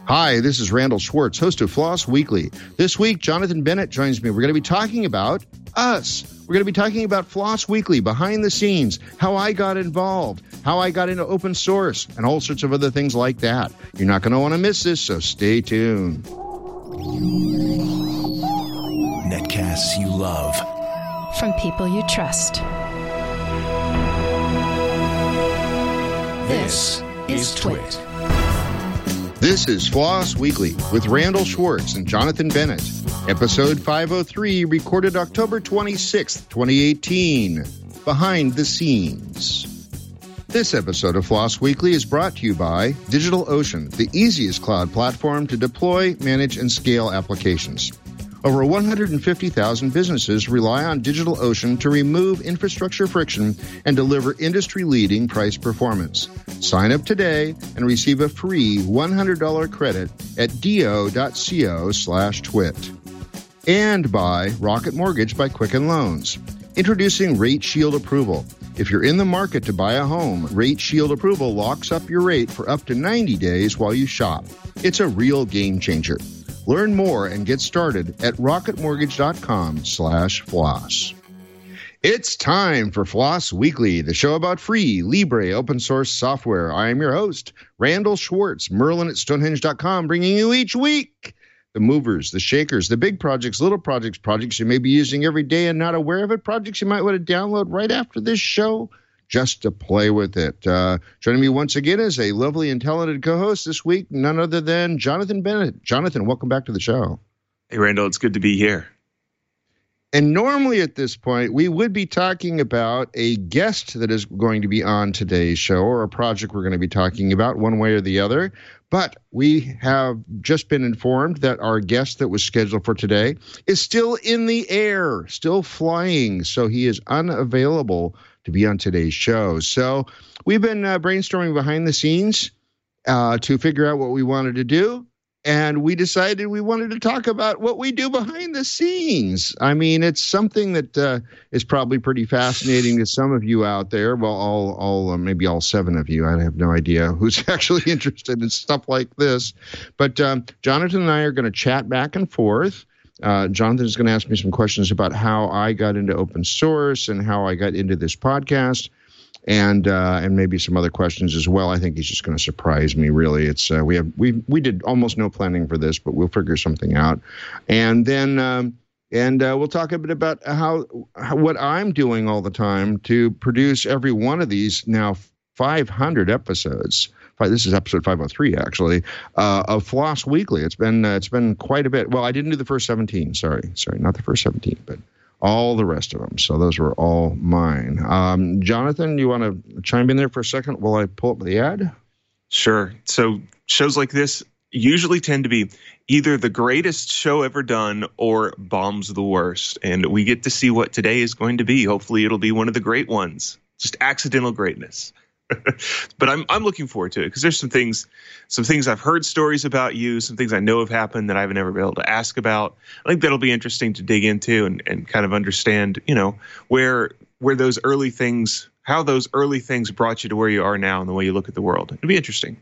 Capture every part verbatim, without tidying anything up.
Hi, this is Randall Schwartz, host of Floss Weekly. This week, Jonathan Bennett joins me. We're going to be talking about us. We're going to be talking about Floss Weekly, behind the scenes, how I got involved, how I got into open source, and all sorts of other things like that. You're not going to want to miss this, so stay tuned. Netcasts you love. From people you trust. This is Twit. This is Floss Weekly with Randall Schwartz and Jonathan Bennett. Episode five oh three, recorded October twenty-sixth, twenty eighteen. Behind the Scenes. This episode of Floss Weekly is brought to you by DigitalOcean, the easiest cloud platform to deploy, manage, and scale applications. Over one hundred fifty thousand businesses rely on DigitalOcean to remove infrastructure friction and deliver industry-leading price performance. Sign up today and receive a free one hundred dollars credit at do.co slash twit. And by Rocket Mortgage by Quicken Loans. Introducing Rate Shield Approval. If you're in the market to buy a home, Rate Shield Approval locks up your rate for up to ninety days while you shop. It's a real game changer. Learn more and get started at rocketmortgage.com slash floss. It's time for Floss Weekly, the show about free, Libre, open source software. I am your host, Randall Schwartz, Merlin at Stonehenge dot com, bringing you each week the movers, the shakers, the big projects, little projects, projects you may be using every day and not aware of it, projects you might want to download right after this show just to play with it. Uh, joining me once again is a lovely and talented co-host this week, none other than Jonathan Bennett. Jonathan, welcome back to the show. Hey, Randall, it's good to be here. And normally at this point, we would be talking about a guest that is going to be on today's show or a project we're going to be talking about one way or the other. But we have just been informed that our guest that was scheduled for today is still in the air, still flying. So he is unavailable to be on today's show. So we've been uh, brainstorming behind the scenes uh, to figure out what we wanted to do. And we decided we wanted to talk about what we do behind the scenes. I mean, it's something that uh, is probably pretty fascinating to some of you out there. Well, all, all uh, maybe all seven of you. I have no idea who's actually interested in stuff like this. But um, Jonathan and I are going to chat back and forth. Uh, Jonathan is going to ask me some questions about how I got into open source and how I got into this podcast. And uh, and maybe some other questions as well. I think he's just going to surprise me. Really, it's uh, we have we we did almost no planning for this, but we'll figure something out. And then um, and uh, we'll talk a bit about how, how what I'm doing all the time to produce every one of these now five hundred episodes. This is episode five oh three, actually, uh, of Floss Weekly. It's been uh, it's been quite a bit. Well, I didn't do the first seventeen. Sorry, sorry, not the first seventeen, but all the rest of them. So those were all mine. Um, Jonathan, you want to chime in there for a second while I pull up the ad? Sure. So shows like this usually tend to be either the greatest show ever done or bombs the worst. And we get to see what today is going to be. Hopefully it'll be one of the great ones. Just accidental greatness. But I'm I'm looking forward to it because there's some things, some things I've heard stories about you, some things I know have happened that I've never been able to ask about. I think that'll be interesting to dig into and, and kind of understand, you know, where where those early things, how those early things brought you to where you are now and the way you look at the world. It'll be interesting.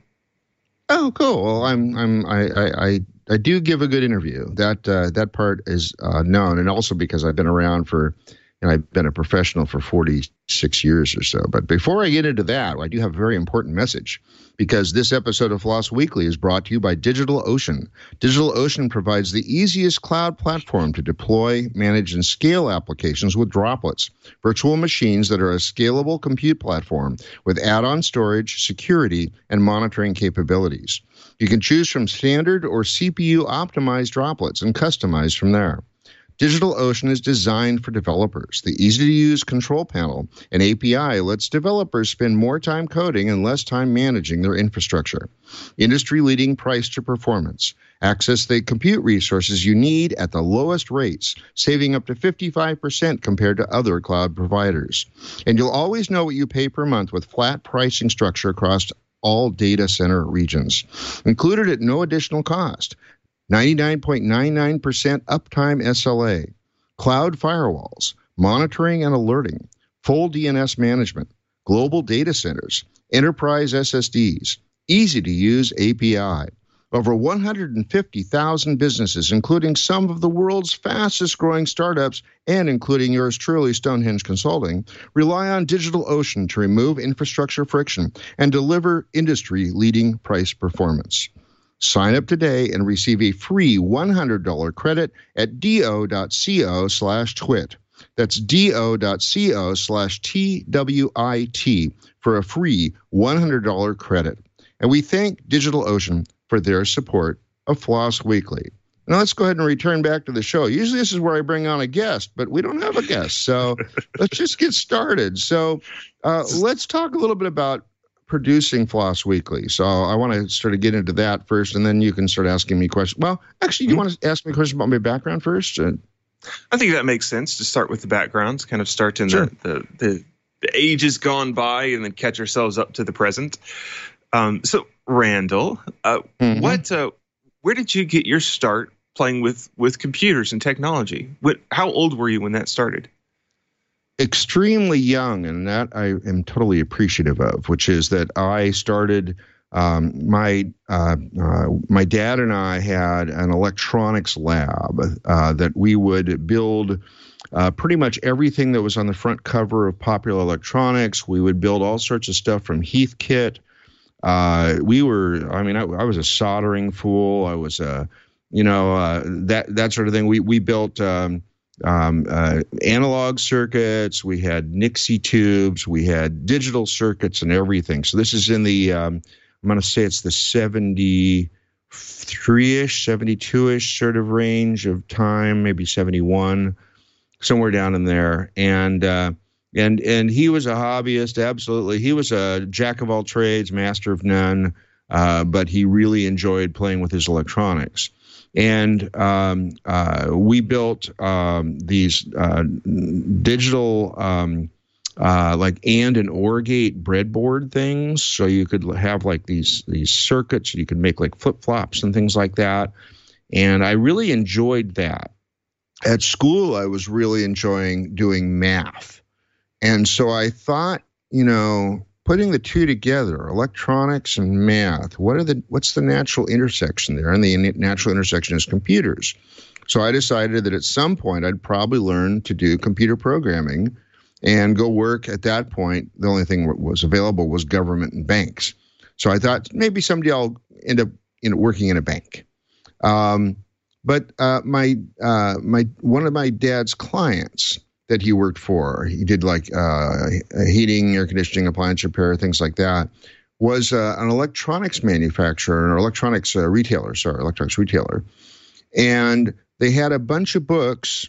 Oh, cool. Well, I'm I'm I I I, I do give a good interview. That uh, that part is uh, known, and also because I've been around for. And I've been a professional for forty-six years or so. But before I get into that, I do have a very important message because this episode of Floss Weekly is brought to you by DigitalOcean. DigitalOcean provides the easiest cloud platform to deploy, manage, and scale applications with Droplets, virtual machines that are a scalable compute platform with add-on storage, security, and monitoring capabilities. You can choose from standard or C P U-optimized Droplets and customize from there. DigitalOcean is designed for developers. The easy-to-use control panel and A P I lets developers spend more time coding and less time managing their infrastructure. Industry-leading price to performance. Access the compute resources you need at the lowest rates, saving up to fifty-five percent compared to other cloud providers. And you'll always know what you pay per month with flat pricing structure across all data center regions. Included at no additional cost. ninety-nine point nine nine percent uptime S L A, cloud firewalls, monitoring and alerting, full D N S management, global data centers, enterprise S S Ds, easy-to-use A P I, Over one hundred fifty thousand businesses, including some of the world's fastest growing startups and including yours truly, Stonehenge Consulting, rely on DigitalOcean to remove infrastructure friction and deliver industry-leading price performance. Sign up today and receive a free one hundred dollars credit at do.co slash twit. That's do.co slash T W I T for a free one hundred dollars credit. And we thank DigitalOcean for their support of Floss Weekly. Now let's go ahead and return back to the show. Usually this is where I bring on a guest, but we don't have a guest. So let's just get started. So uh, let's talk a little bit about producing Floss Weekly. So I want to sort of get into that first, and then you can start asking me questions. Well, actually, you mm-hmm. want to ask me questions about my background first? Uh, I think that makes sense to start with the backgrounds, kind of start in sure. the, the, the, the ages gone by and then catch ourselves up to the present. Um, so, Randall, uh, mm-hmm. what, uh, where did you get your start playing with, with computers and technology? What, how old were you when that started? Extremely young, and that I am totally appreciative of, which is that I started, um, my uh, uh, my dad and I had an electronics lab uh, that we would build uh, pretty much everything that was on the front cover of Popular Electronics. We would build all sorts of stuff from Heathkit. Uh, we were, I mean, I, I was a soldering fool. I was a, you know, uh, that, that sort of thing. We, we built, um, um, uh, analog circuits. We had Nixie tubes. We had digital circuits and everything. So this is in the, um, I'm going to say it's the seventy-three-ish, seventy-two-ish sort of range of time, maybe seventy-one, somewhere down in there. And, uh, And and he was a hobbyist, absolutely. He was a jack of all trades, master of none, uh, but he really enjoyed playing with his electronics. And um, uh, we built um, these uh, digital, um, uh, like and and OR gate breadboard things, so you could have like these these circuits. You could make like flip flops and things like that. And I really enjoyed that. At school, I was really enjoying doing math. And so I thought, you know, putting the two together, electronics and math, what are the what's the natural intersection there? And the natural intersection is computers. So I decided that at some point I'd probably learn to do computer programming and go work. At that point, the only thing that was available was government and banks. So I thought maybe someday I'll end up, you know, working in a bank. Um, but uh, my uh, my one of my dad's clients that he worked for, he did like uh, heating, air conditioning, appliance repair, things like that, was uh, an electronics manufacturer, an electronics uh, retailer, sorry, electronics retailer. And they had a bunch of books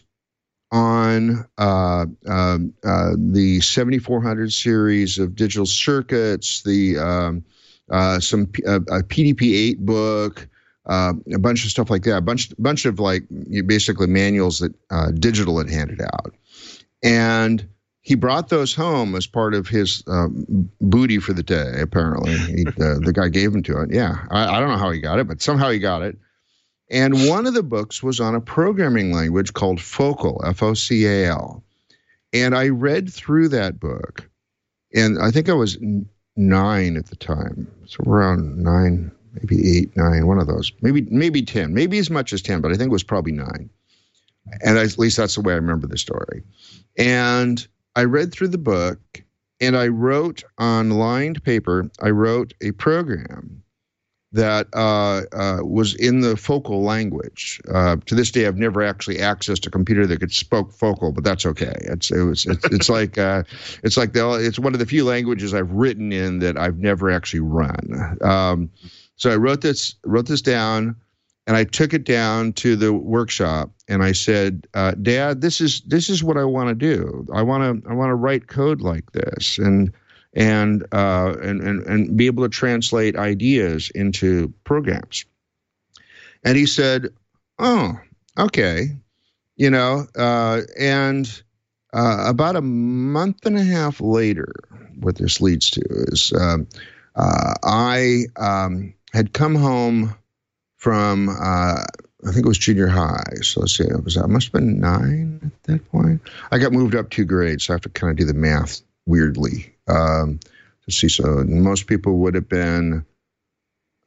on uh, uh, uh, the seventy-four hundred series of digital circuits, the um, uh, some uh, a P D P eight book, uh, a bunch of stuff like that, a bunch bunch of like basically manuals that uh, Digital had handed out. And he brought those home as part of his um, booty for the day, apparently. He, uh, the guy gave him to it. Yeah, I, I don't know how he got it, but somehow he got it. And one of the books was on a programming language called Focal, F O C A L. And I read through that book, and I think I was nine at the time. So around nine, maybe eight, nine, one of those. Maybe maybe ten, maybe as much as ten, but I think it was probably nine. And at least that's the way I remember the story. And I read through the book, and I wrote on lined paper, I wrote a program that uh, uh, was in the Focal language. Uh, to this day, I've never actually accessed a computer that could spoke Focal, but that's okay. It's it was it's, it's like uh, it's like the it's one of the few languages I've written in that I've never actually run. Um, so I wrote this wrote this down. And I took it down to the workshop, and I said, uh, "Dad, this is this is what I want to do. I want to I want to write code like this, and and uh, and and and be able to translate ideas into programs." And he said, "Oh, okay, you know." Uh, and uh, about a month and a half later, what this leads to is um, uh, I um, had come home from, uh, I think it was junior high. So let's see, it was, I must have been nine at that point. I got moved up two grades, so I have to kind of do the math weirdly um, to see. So most people would have been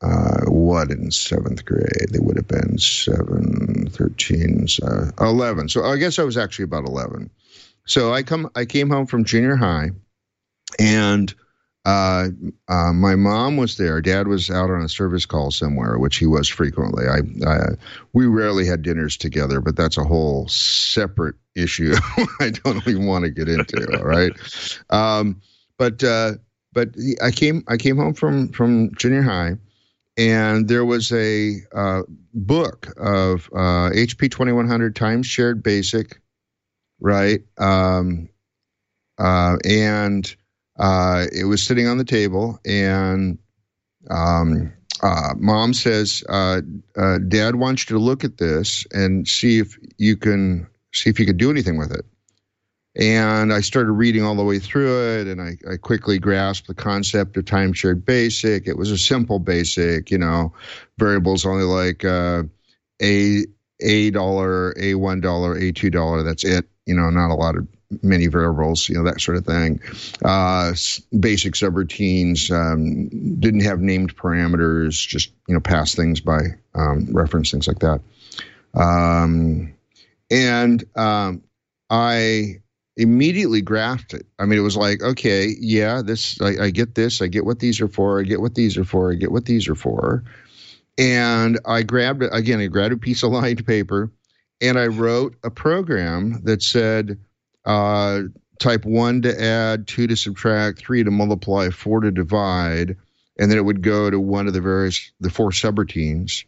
uh, what in seventh grade? They would have been seven, thirteen, uh, eleven. So I guess I was actually about eleven. So I come, I came home from junior high, and uh, uh, my mom was there. Dad was out on a service call somewhere, which he was frequently. I, I we rarely had dinners together, but that's a whole separate issue. I don't even want to get into. All right, um, but uh, but I came I came home from from junior high. And there was a uh, book of uh, H P twenty-one hundred Times Shared Basic, right? Um, uh, and uh, it was sitting on the table, and um, uh, Mom says, uh, uh, "Dad wants you to look at this and see if you can see if you could do anything with it." And I started reading all the way through it, and I, I quickly grasped the concept of time shared basic. It was a simple basic, you know, variables only like uh, a a dollar, a one dollar, a two dollar. That's it. You know, not a lot of many variables. You know, that sort of thing. Uh, basic subroutines, um, didn't have named parameters. Just you know, pass things by um, reference, things like that. Um, and um, I. immediately grasped it. I mean, it was like, okay, yeah, this, I, I get this. I get what these are for. I get what these are for. I get what these are for. And I grabbed it again. I grabbed a piece of lined paper, and I wrote a program that said, uh, type one to add, two to subtract, three to multiply, four to divide, and then it would go to one of the various the four subroutines,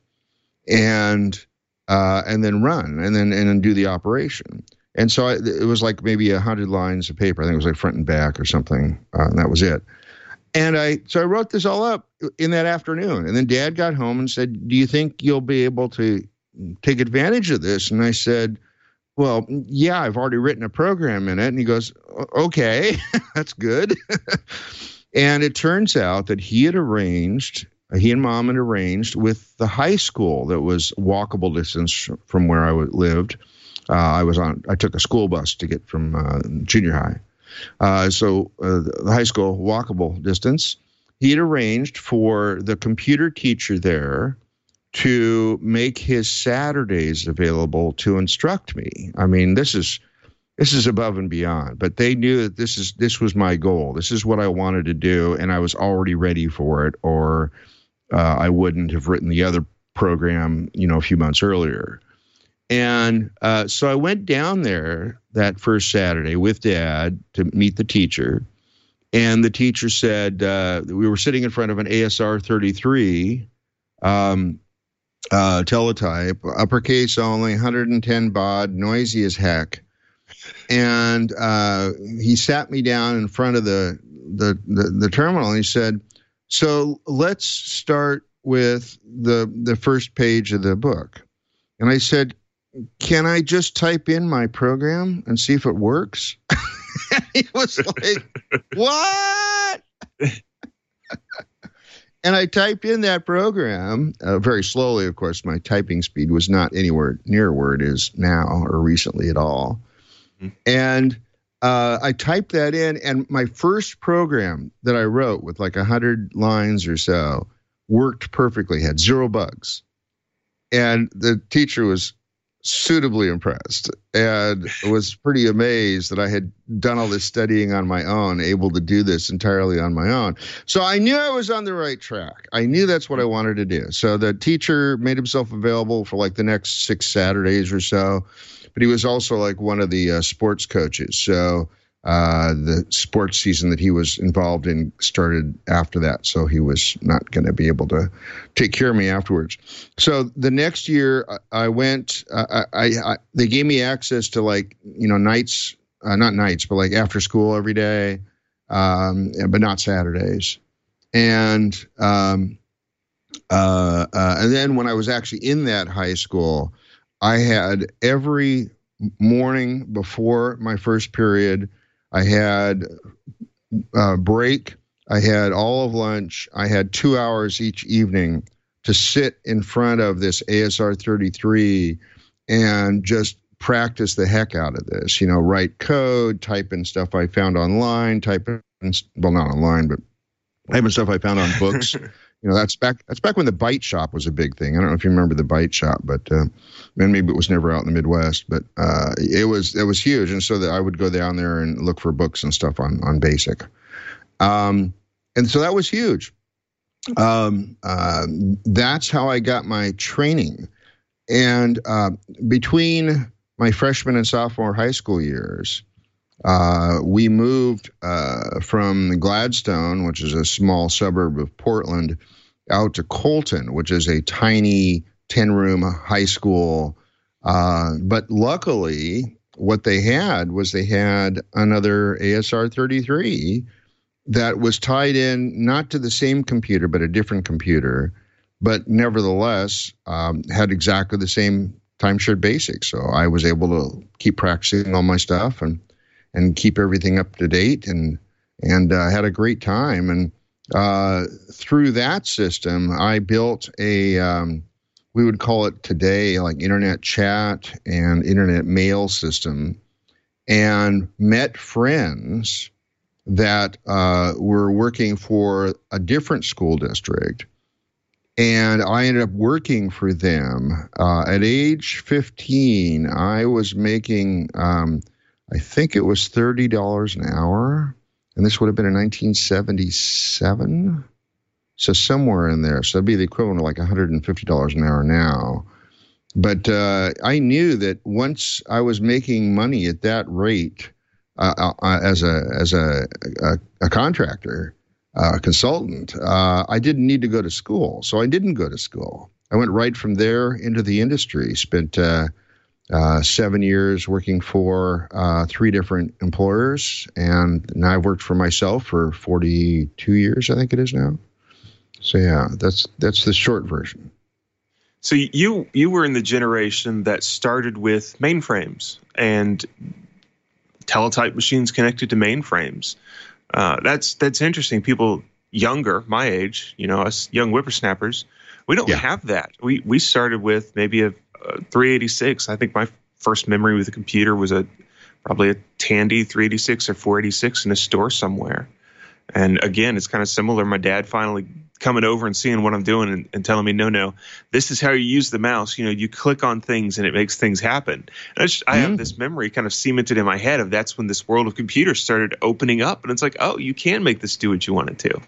and uh, and then run, and then and then do the operation. And so I, it was like maybe a hundred lines of paper. I think it was like front and back or something, uh, and that was it. And I so I wrote this all up in that afternoon. And then Dad got home and said, "Do you think you'll be able to take advantage of this?" And I said, "Well, yeah, I've already written a program in it." And he goes, "Okay, that's good." And it turns out that he had arranged, he and Mom had arranged with the high school that was walkable distance from where I lived. Uh, I was on. I took a school bus to get from uh, junior high, uh, so uh, the high school walkable distance. He had arranged for the computer teacher there to make his Saturdays available to instruct me. I mean, this is this is above and beyond. But they knew that this is this was my goal. This is what I wanted to do, and I was already ready for it, or uh, I wouldn't have written the other program, you know, a few months earlier. And uh, so I went down there that first Saturday with Dad to meet the teacher. And the teacher said, uh, we were sitting in front of an A S R thirty-three um, uh, teletype, uppercase only, one hundred ten baud, noisy as heck. And uh, he sat me down in front of the, the, the, the terminal, and he said, "So let's start with the the first page of the book." And I said, "Can I just type in my program and see if it works?" He was like, "What?" And I typed in that program uh, very slowly. Of course, my typing speed was not anywhere near where it is now or recently at all. Mm-hmm. And uh, I typed that in, and my first program that I wrote with like one hundred lines or so worked perfectly, had zero bugs. And the teacher was suitably impressed and was pretty amazed that I had done all this studying on my own, able to do this entirely on my own. So I knew I was on the right track. I knew that's what I wanted to do. So the teacher made himself available for like the next six Saturdays or so, but he was also like one of the uh, sports coaches. So uh, the sports season that he was involved in started after that. So he was not going to be able to take care of me afterwards. So the next year I went, uh, I, I, they gave me access to like, you know, nights, uh, not nights, but like after school every day, um, but not Saturdays. And, um, uh, uh, and then when I was actually in that high school, I had every morning before my first period, I had a break, I had all of lunch, I had two hours each evening to sit in front of this A S R thirty-three and just practice the heck out of this, you know, write code, type in stuff I found online, type in, well, not online, but type in stuff I found on books, you know, that's back that's back when the Bite Shop was a big thing. I don't know if you remember the Bite Shop, but uh, and maybe it was never out in the Midwest, but uh, it was it was huge. And so that I would go down there and look for books and stuff on on BASIC. Um, and so that was huge. Um, uh, that's how I got my training. And uh, between my freshman and sophomore high school years, uh, we moved uh, from Gladstone, which is a small suburb of Portland, out to Colton, which is a tiny ten-room high school. Uh, but luckily, what they had was they had another A S R thirty-three that was tied in not to the same computer, but a different computer, but nevertheless um, had exactly the same time-shared BASIC. So I was able to keep practicing all my stuff and and keep everything up to date, and and uh, had a great time. And uh, through that system, I built a, um, we would call it today like internet chat and internet mail system, and met friends that uh, were working for a different school district. And I ended up working for them. Uh, at age fifteen, I was making, um, I think it was thirty dollars an hour. And this would have been in nineteen seventy-seven. So somewhere in there. So that'd be the equivalent of like one hundred fifty dollars an hour now. But uh, I knew that once I was making money at that rate, Uh, uh, as a as a a, a contractor, uh, a consultant, uh, I didn't need to go to school, so I didn't go to school. I went right from there into the industry. Spent uh, uh, seven years working for uh, three different employers, and now I've worked for myself for forty-two years, I think it is now. So yeah, that's that's the short version. So you you were in the generation that started with mainframes and teletype machines connected to mainframes. Uh, that's that's interesting. People younger, my age, you know, us young whippersnappers, we don't Yeah. have that. We we started with maybe a, a three eighty-six. I think my first memory with a computer was a probably a Tandy three eighty-six or four eighty-six in a store somewhere. And again, it's kind of similar. My dad finally coming over and seeing what I'm doing and, and telling me, no, no, this is how you use the mouse. You know, you click on things and it makes things happen. And I, just, I have this memory kind of cemented in my head of that's when this world of computers started opening up. And it's like, oh, you can make this do what you want it to.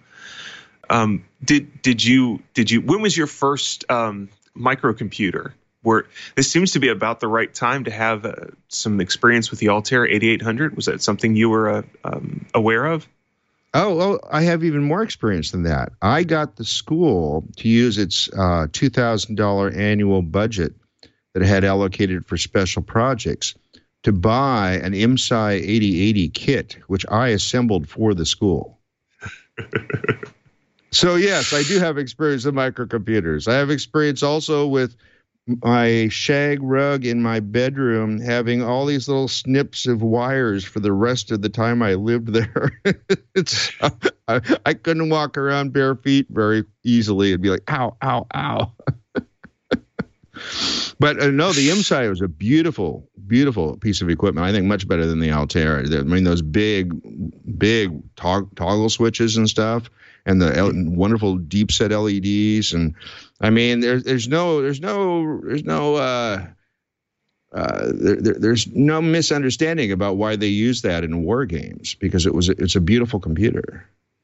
Um, did did you did you? When was your first um, microcomputer? Where this seems to be about the right time to have uh, some experience with the Altair eighty-eight hundred. Was that something you were uh, um, aware of? Oh, oh, I have even more experience than that. I got the school to use its uh, two thousand dollars annual budget that it had allocated for special projects to buy an M S I eighty eighty kit, which I assembled for the school. So, yes, I do have experience with microcomputers. I have experience also with my shag rug in my bedroom having all these little snips of wires for the rest of the time I lived there. it's, I, I couldn't walk around bare feet very easily. It'd be like, ow, ow, ow. But uh, no, the M S I was a beautiful, beautiful piece of equipment. I think much better than the Altair. I mean, those big, big tog- toggle switches and stuff, and the L- wonderful deep set L E Ds. And I mean, there's there's no there's no there's no uh, uh, there, there, there's no misunderstanding about why they use that in war games, because it was it's a beautiful computer.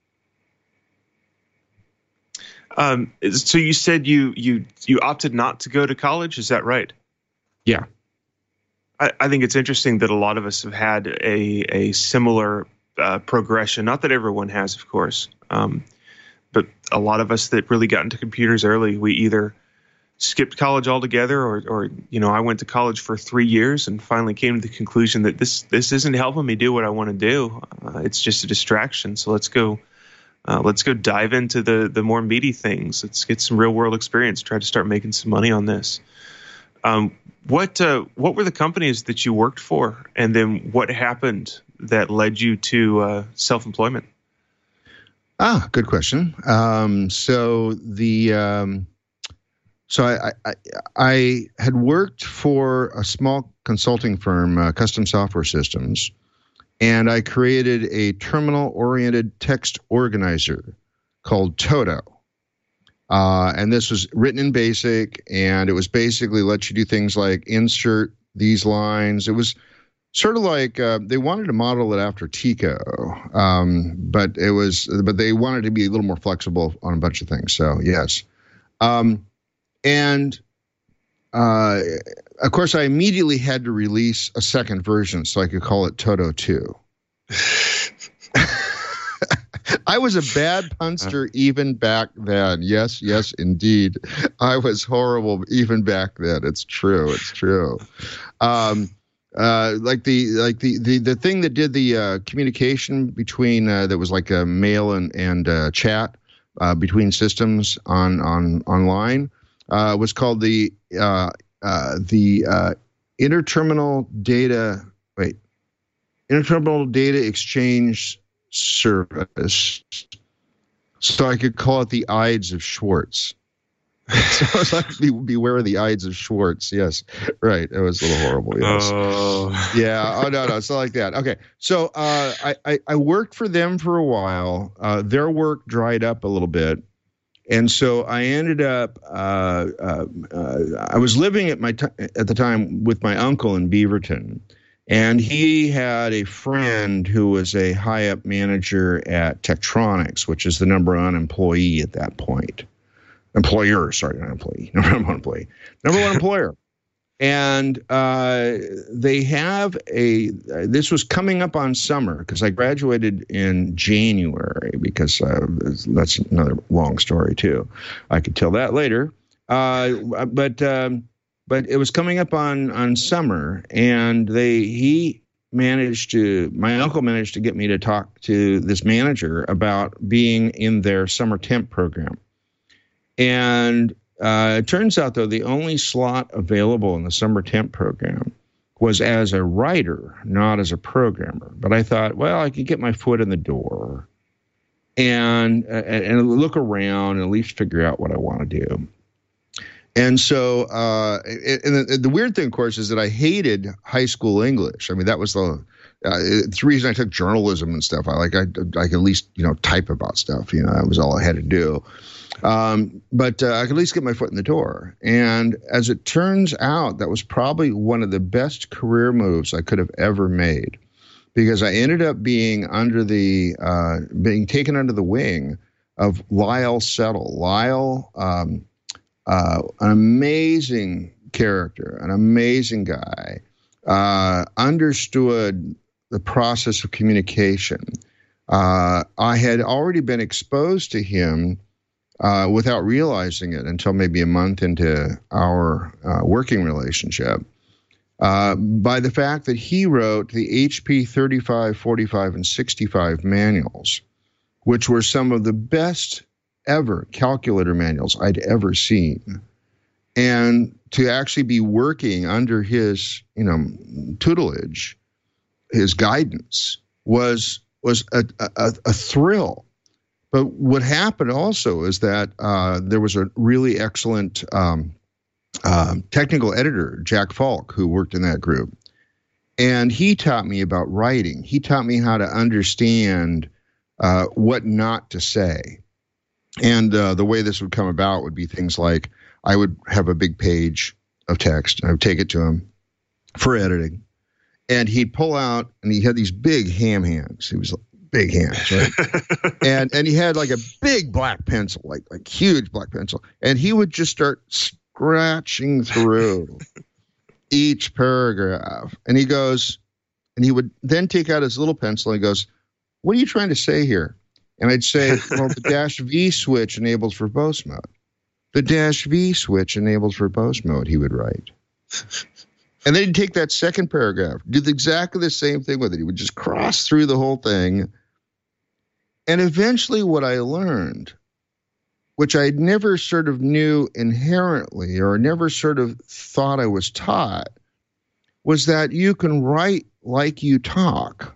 Um, so you said you you you opted not to go to college. Is that right? Yeah. I, I think it's interesting that a lot of us have had a a similar uh, progression. Not that everyone has, of course, um, but a lot of us that really got into computers early, we either skipped college altogether, or or you know, I went to college for three years and finally came to the conclusion that this this isn't helping me do what I want to do. Uh, it's just a distraction. So let's go. Uh, let's go dive into the the more meaty things. Let's get some real world experience. Try to start making some money on this. Um, what uh, what were the companies that you worked for, and then what happened that led you to uh, self-employment? Ah, good question. Um, so the um, so I, I I had worked for a small consulting firm, uh, Custom Software Systems. And I created a terminal-oriented text organizer called Toto. Uh, and this was written in BASIC, and it was basically let you do things like insert these lines. It was sort of like uh, they wanted to model it after Tico, um, but it was, but they wanted to be a little more flexible on a bunch of things. So yes, um, and uh, of course, I immediately had to release a second version so I could call it Toto two. I was a bad punster even back then. Yes, yes, indeed. I was horrible even back then. It's true. It's true. Um, uh, like the like the, the the thing that did the uh, communication between uh, that was like a mail and and uh, chat uh, between systems on on online uh, was called the uh, uh, the uh, interterminal data. Wait, interterminal data exchange service, so I could call it the Ides of Schwartz. So I was like, be, beware of the Ides of Schwartz. Yes, right. It was a little horrible. Yes. Oh. Yeah. Oh no, no, it's not like that. Okay. So uh, I, I I worked for them for a while. Uh, their work dried up a little bit, and so I ended up. Uh, uh, uh, I was living at my t- at the time with my uncle in Beaverton. And he had a friend who was a high-up manager at Tektronix, which is the number one employee at that point. Employer, sorry, not employee. Number one employee. Number one employer. And uh, they have a, uh, this was coming up on summer because I graduated in January because uh, that's another long story too. I could tell that later. Uh, but... Um, But it was coming up on, on summer, and they he managed to my uncle managed to get me to talk to this manager about being in their summer temp program. And uh, it turns out, though, the only slot available in the summer temp program was as a writer, not as a programmer. But I thought, well, I could get my foot in the door and and, and look around and at least figure out what I want to do. And so, uh, and the, the weird thing, of course, is that I hated high school English. I mean, that was the, uh, it's the reason I took journalism and stuff. I like, I, I could at least, you know, type about stuff. You know, that was all I had to do. Um, but uh, I could at least get my foot in the door. And as it turns out, that was probably one of the best career moves I could have ever made, because I ended up being under the, uh, being taken under the wing of Lyle Settle. Lyle, um, Uh, an amazing character, an amazing guy, uh, understood the process of communication. Uh, I had already been exposed to him uh, without realizing it until maybe a month into our uh, working relationship, uh, by the fact that he wrote the H P thirty-five, forty-five, and sixty-five manuals, which were some of the best ever calculator manuals I'd ever seen. And to actually be working under his, you know, tutelage, his guidance was was a, a, a thrill. But what happened also is that uh, there was a really excellent um, uh, technical editor, Jack Falk, who worked in that group. And he taught me about writing. He taught me how to understand uh, what not to say. And uh, the way this would come about would be things like I would have a big page of text. I would take it to him for editing. And he'd pull out, and he had these big ham hands. He was like, big hands, right? and and he had like a big black pencil, like like huge black pencil. And he would just start scratching through each paragraph. And he goes, and he would then take out his little pencil and he goes, "What are you trying to say here?" And I'd say, well, the dash V switch enables verbose mode. The dash V switch enables verbose mode, he would write. And then he'd take that second paragraph, do exactly the same thing with it. He would just cross through the whole thing. And eventually what I learned, which I never sort of knew inherently or never sort of thought I was taught, was that you can write like you talk.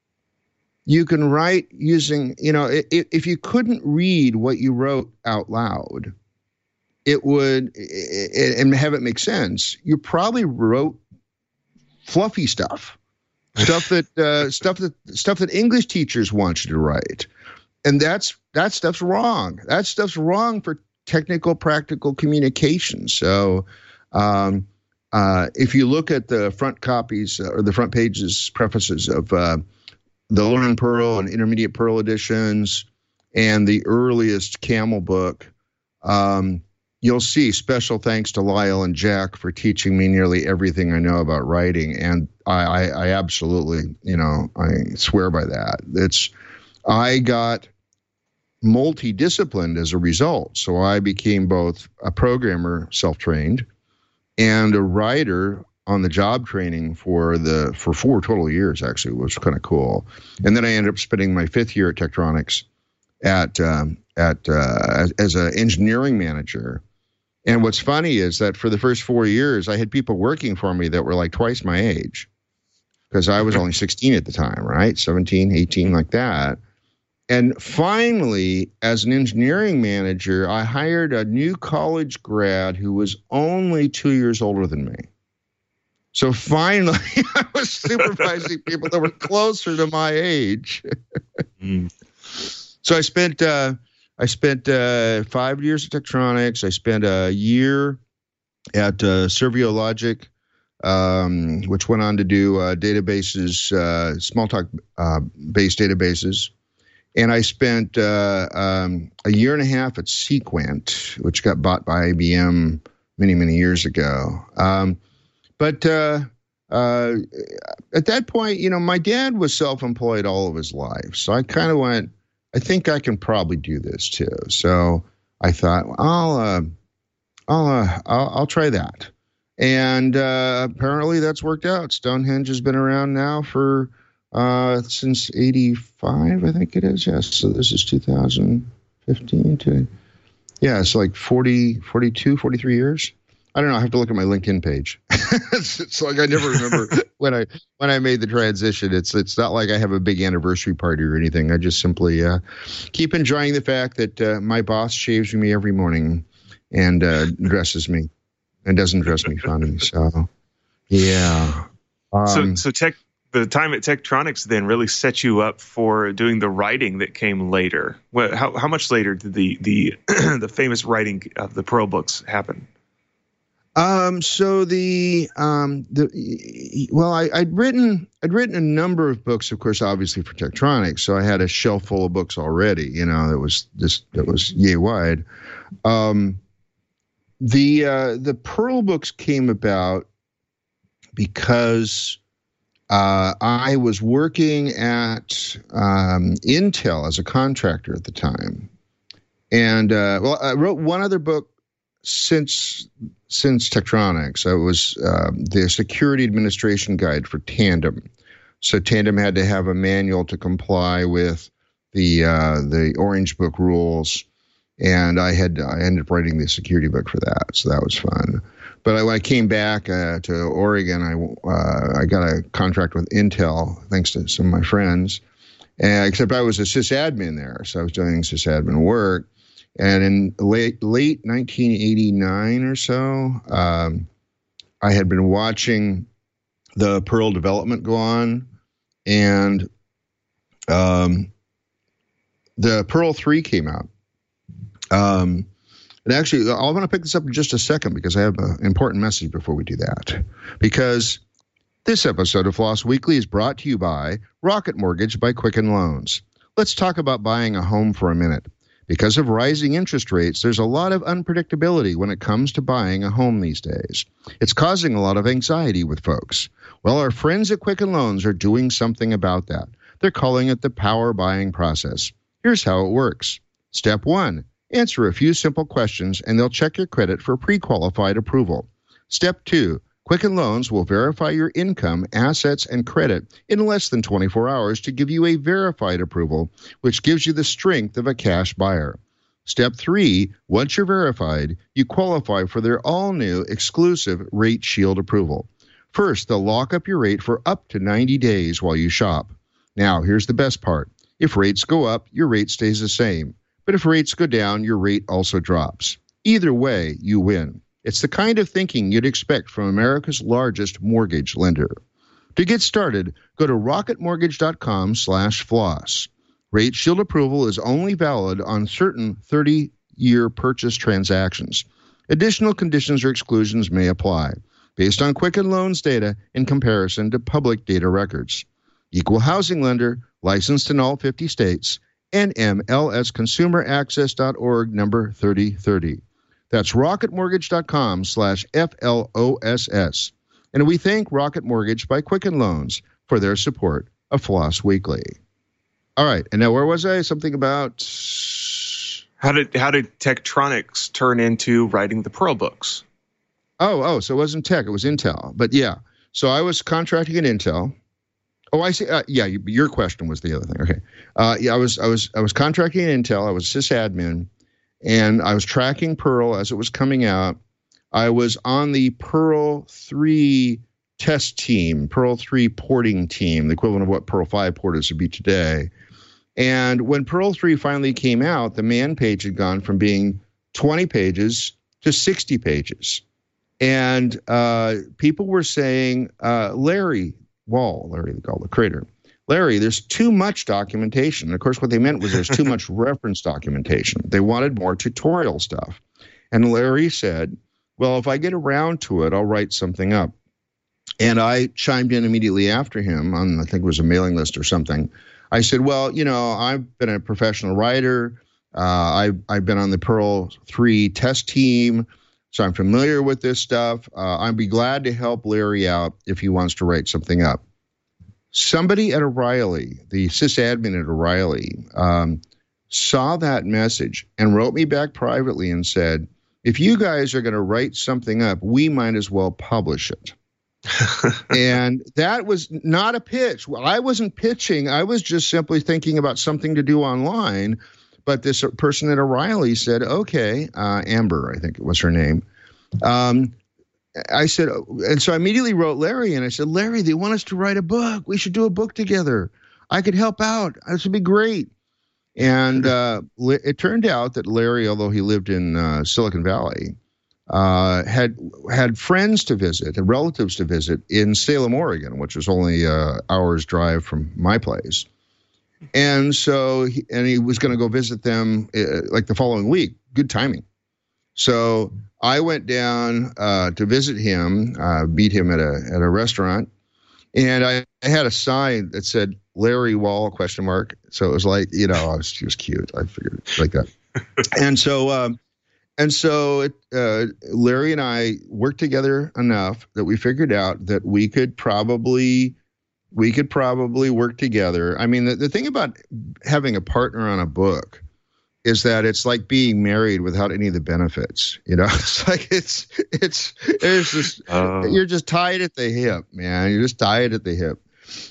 You can write using, you know, if, if you couldn't read what you wrote out loud, it would, and have it make sense, you probably wrote fluffy stuff, stuff that, uh, stuff that, stuff that English teachers want you to write. And that's, that stuff's wrong. That stuff's wrong for technical, practical communication. So um, uh, if you look at the front copies uh, or the front pages, prefaces of uh, the Learn Perl and Intermediate Perl editions and the earliest Camel book, um, you'll see special thanks to Lyle and Jack for teaching me nearly everything I know about writing. And I, I, I absolutely, you know, I swear by that. It's, I got multidisciplined as a result. So I became both a programmer, self-trained, and a writer on the job training for the for four total years, actually, which was kind of cool. And then I ended up spending my fifth year at Tektronix at um, at uh, as, as an engineering manager. And what's funny is that for the first four years, I had people working for me that were like twice my age, because I was only sixteen at the time, right? seventeen, eighteen, like that. And finally, as an engineering manager, I hired a new college grad who was only two years older than me. So finally, I was supervising people that were closer to my age. mm. So I spent uh, I spent uh, five years at Tektronix. I spent a year at uh, Servio Logic, um, which went on to do uh, databases, uh, Smalltalk uh, based databases. And I spent uh, um, a year and a half at Sequent, which got bought by I B M many, many years ago. Um, but uh, uh, at that point, you know, my dad was self-employed all of his life. So I kind of went, I think I can probably do this too. So I thought, well, I'll, uh, I'll, uh, I'll, I'll try that. And uh, apparently that's worked out. Stonehenge has been around now for uh, since eighty-five, I think it is. Yes. So this is two thousand fifteen to, yeah, it's like forty, forty-two, forty-three years. I don't know. I have to look at my LinkedIn page. it's, it's like I never remember when I when I made the transition. It's it's not like I have a big anniversary party or anything. I just simply uh, keep enjoying the fact that uh, my boss shaves me every morning and uh, dresses me and doesn't dress me funny. So, yeah. Um, so so tech the time at Tektronix then really set you up for doing the writing that came later. Well, how how much later did the the the famous writing of the Perl books happen? Um, so the, um, the, well, I, I'd written, I'd written a number of books, of course, obviously for Tektronix. So I had a shelf full of books already, you know, that was just, that was yay wide. Um, the, uh, the Perl books came about because, uh, I was working at, um, Intel as a contractor at the time. And, uh, well, I wrote one other book since since Tektronix. It was uh, the Security Administration Guide for Tandem. So Tandem had to have a manual to comply with the uh, the Orange Book rules, and I had I ended up writing the security book for that. So that was fun. But I, when I came back uh, to Oregon, I uh, I got a contract with Intel thanks to some of my friends. And except I was a sysadmin there, so I was doing sysadmin work. And in late late nineteen eighty-nine or so, um, I had been watching the Perl development go on, and um, the Perl three came out. Um, and actually, I want to pick this up in just a second because I have an important message before we do that. Because this episode of Floss Weekly is brought to you by Rocket Mortgage by Quicken Loans. Let's talk about buying a home for a minute. Because of rising interest rates, there's a lot of unpredictability when it comes to buying a home these days. It's causing a lot of anxiety with folks. Well, our friends at Quicken Loans are doing something about that. They're calling it the power buying process. Here's how it works. Step one, answer a few simple questions and they'll check your credit for pre-qualified approval. Step two, Quicken Loans will verify your income, assets, and credit in less than twenty-four hours to give you a verified approval, which gives you the strength of a cash buyer. Step three, once you're verified, you qualify for their all-new exclusive Rate Shield approval. First, they'll lock up your rate for up to ninety days while you shop. Now, here's the best part. If rates go up, your rate stays the same. But if rates go down, your rate also drops. Either way, you win. It's the kind of thinking you'd expect from America's largest mortgage lender. To get started, go to rocketmortgage.com slash floss. Rate Shield approval is only valid on certain thirty year purchase transactions. Additional conditions or exclusions may apply based on Quicken Loans data in comparison to public data records. Equal housing lender, licensed in all fifty states, N M L S consumer access dot org, number thirty thirty. That's rocketmortgage.com slash F L O S S. And we thank Rocket Mortgage by Quicken Loans for their support of Floss Weekly. All right, and now where was I? Something about... How did how did Tektronix turn into writing the Perl books? Oh, oh, so it wasn't Tech, it was Intel. But yeah, so I was contracting at Intel. Oh, I see. Uh, yeah, you, your question was the other thing. Okay. Uh, yeah, I was, I was, I was contracting at Intel. I was sysadmin, and I was tracking Perl as it was coming out. I was on the Perl three test team, Perl three porting team, the equivalent of what Perl five porters would be today. And when Perl three finally came out, the man page had gone from being twenty pages to sixty pages. And uh, people were saying, uh, Larry Wall, Larry the Gall, the creator, Larry, there's too much documentation. And of course, what they meant was there's too much reference documentation. They wanted more tutorial stuff. And Larry said, well, if I get around to it, I'll write something up. And I chimed in immediately after him on, I think it was a mailing list or something. I said, well, you know, I've been a professional writer. Uh, I've, I've been on the Perl three test team, so I'm familiar with this stuff. Uh, I'd be glad to help Larry out if he wants to write something up. Somebody at O'Reilly, the sysadmin at O'Reilly, um, saw that message and wrote me back privately and said, if you guys are going to write something up, we might as well publish it. And that was not a pitch. I wasn't pitching. I was just simply thinking about something to do online. But this person at O'Reilly said, okay, uh, Amber, I think it was her name. Um, I said, and so I immediately wrote Larry, and I said, Larry, they want us to write a book. We should do a book together. I could help out. This would be great. And uh, it turned out that Larry, although he lived in uh, Silicon Valley, uh, had had friends to visit and relatives to visit in Salem, Oregon, which was only an hour's drive from my place. And so, he, and he was going to go visit them uh, like the following week. Good timing. So I went down uh, to visit him, uh, meet him at a at a restaurant, and I, I had a sign that said Larry Wall question mark. So it was like, you know, I was, he was cute. I figured it like that. and so, um, and so it, uh, Larry and I worked together enough that we figured out that we could probably. We could probably work together. I mean, the, the thing about having a partner on a book is that it's like being married without any of the benefits. You know, it's like it's it's it's just uh, you're just tied at the hip, man. You're just tied at the hip,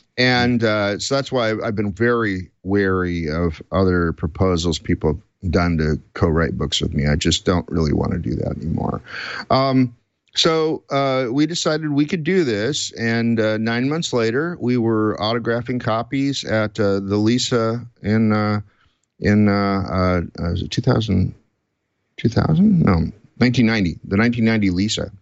and uh, so that's why I've, I've been very wary of other proposals people have done to co-write books with me. I just don't really want to do that anymore. Um, So uh, we decided we could do this, and uh, nine months later, we were autographing copies at uh, the Lisa in uh, in uh, uh, was it two thousand? two thousand? No, nineteen ninety. The nineteen ninety Lisa,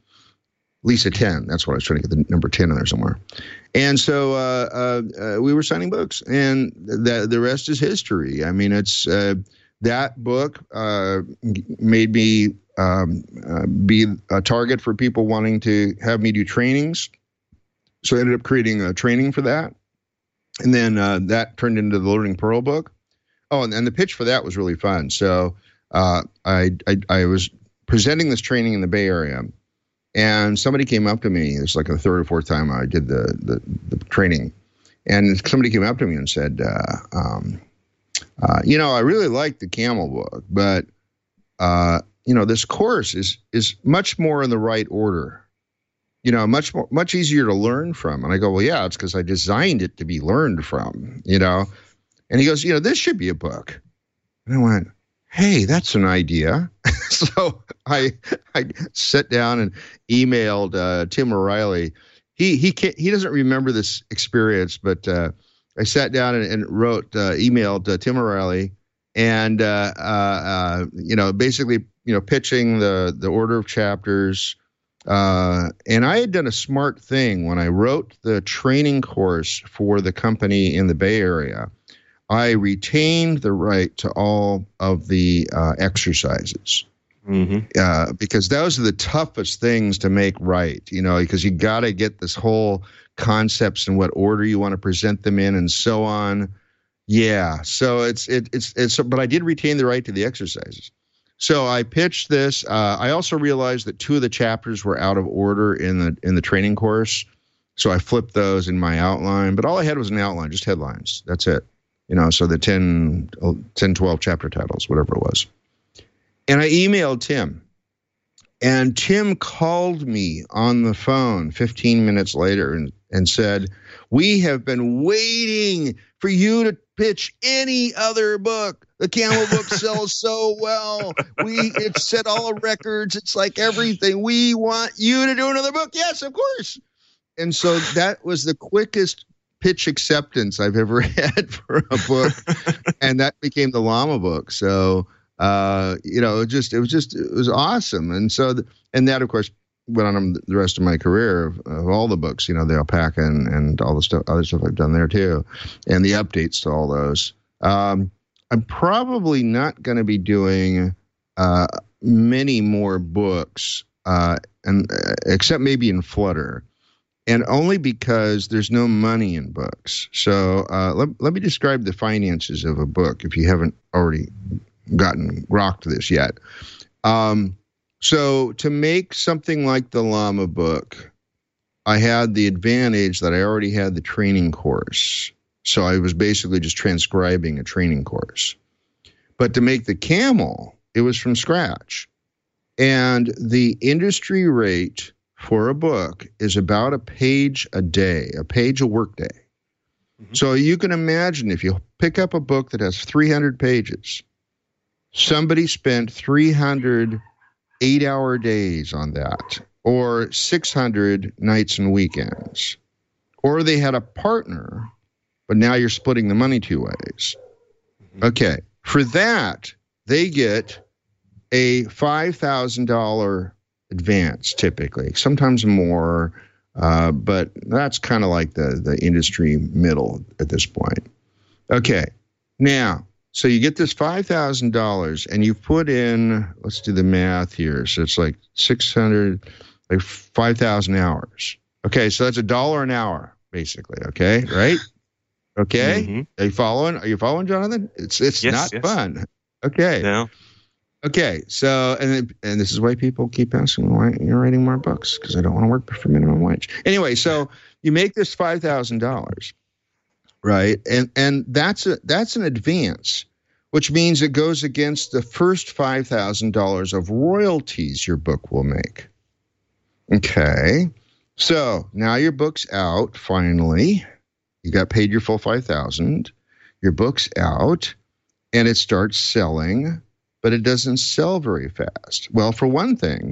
Lisa ten. That's what I was trying to get the number ten in there somewhere. And so uh, uh, uh, we were signing books, and the the rest is history. I mean, it's uh, that book uh, made me. Um, uh, be a target for people wanting to have me do trainings. So I ended up creating a training for that. And then uh, that turned into the Learning Perl book. Oh, and, and the pitch for that was really fun. So uh, I, I I was presenting this training in the Bay Area, and somebody came up to me. It's like the third or fourth time I did the, the, the training. And somebody came up to me and said, uh, um, uh, you know, I really like the Camel book, but uh, you know, this course is is much more in the right order, you know, much more, much easier to learn from. And I go, well, yeah, it's because I designed it to be learned from, you know. And he goes, you know, this should be a book. And I went, hey, that's an idea. So I I sat down and emailed uh, Tim O'Reilly. He he can't, he doesn't remember this experience, but uh, I sat down and, and wrote, uh, emailed uh, Tim O'Reilly, and uh, uh, uh, you know, basically. You know, pitching the the order of chapters, uh, and I had done a smart thing when I wrote the training course for the company in the Bay Area. I retained the right to all of the uh, exercises. Mm-hmm. Uh, because those are the toughest things to make right, you know, because you got to get this whole concepts in what order you want to present them in and so on. Yeah. So it's, it, it's, it's, but I did retain the right to the exercises. So I pitched this. Uh, I also realized that two of the chapters were out of order in the, in the training course. So I flipped those in my outline, but all I had was an outline, just headlines. That's it. You know, so the ten, ten, twelve chapter titles, whatever it was. And I emailed Tim, and Tim called me on the phone fifteen minutes later and, and said, we have been waiting for you to pitch any other book. The Camel book sells so well. We It set all the records. It's like everything. We want you to do another book. Yes, of course. And so that was the quickest pitch acceptance I've ever had for a book. And that became the Llama book. So... Uh, you know, it just, it was just, it was awesome. And so, the, and that of course went on the rest of my career of, of all the books, you know, the Alpaca and, and all the stuff, other stuff I've done there too. And the updates to all those. Um, I'm probably not going to be doing, uh, many more books, uh, and uh, except maybe in Flutter, and only because there's no money in books. So, uh, let, let me describe the finances of a book if you haven't already gotten rocked to this yet. Um, so to make something like the Llama book, I had the advantage that I already had the training course. So I was basically just transcribing a training course. But to make the Camel, it was from scratch. And the industry rate for a book is about a page a day, a page a workday. Mm-hmm. So you can imagine if you pick up a book that has three hundred pages, somebody spent three hundred eight-hour days on that, or six hundred nights and weekends. Or they had a partner, but now you're splitting the money two ways. Okay, for that, they get a five thousand dollars advance typically, sometimes more, uh, but that's kind of like the, the industry middle at this point. Okay, now, so you get this five thousand dollars and you put in, let's do the math here. So it's like six hundred, like five thousand hours. Okay, so that's a dollar an hour, basically. Okay, right? Okay, mm-hmm. Are you following? Are you following, Jonathan? It's it's yes, not yes. fun. Okay. No. Okay, so, and and this is why people keep asking why you're writing more books, because I don't want to work for minimum wage. Anyway, so you make this five thousand dollars. Right, and and that's a that's an advance, which means it goes against the first five thousand dollars of royalties your book will make. Okay, so now your book's out. Finally, you got paid your full five thousand. Your book's out, and it starts selling, but it doesn't sell very fast. Well, for one thing,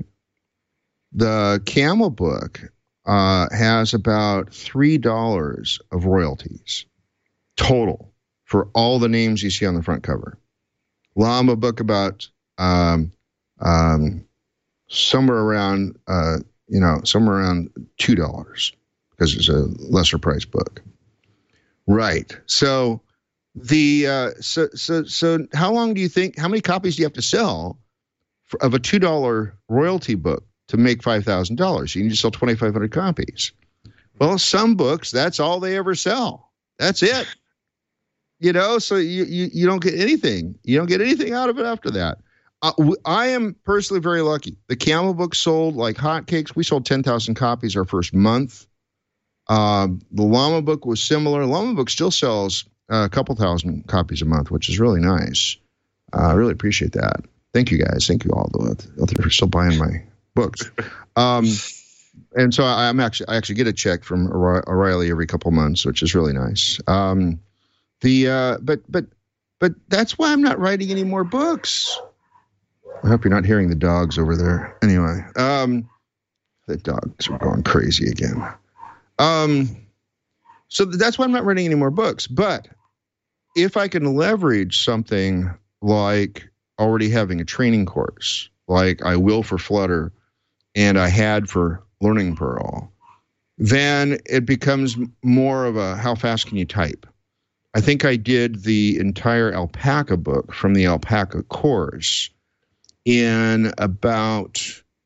the Camel book uh, has about three dollars of royalties total for all the names you see on the front cover. Llama book about um, um, somewhere around, uh, you know, somewhere around two dollars because it's a lesser price book. Right. So the uh, so so so how long do you think? How many copies do you have to sell for, of a two dollar royalty book to make five thousand dollars? You need to sell twenty five hundred copies. Well, some books that's all they ever sell. That's it. You know, so you, you, you don't get anything. You don't get anything out of it after that. Uh, w- I am personally very lucky. The Camel book sold like hotcakes. We sold ten thousand copies our first month. Um, the Llama book was similar. Llama book still sells uh, a couple thousand copies a month, which is really nice. Uh, I really appreciate that. Thank you, guys. Thank you all for still buying my books. Um, and so I, I'm actually I actually get a check from O'Reilly every couple months, which is really nice. Um, The uh, but but but that's why I'm not writing any more books. I hope you're not hearing the dogs over there. Anyway, um, the dogs are going crazy again. Um, so that's why I'm not writing any more books. But if I can leverage something like already having a training course, like I will for Flutter, and I had for Learning Pearl, then it becomes more of a how fast can you type? I think I did the entire Alpaca book from the Alpaca course in about,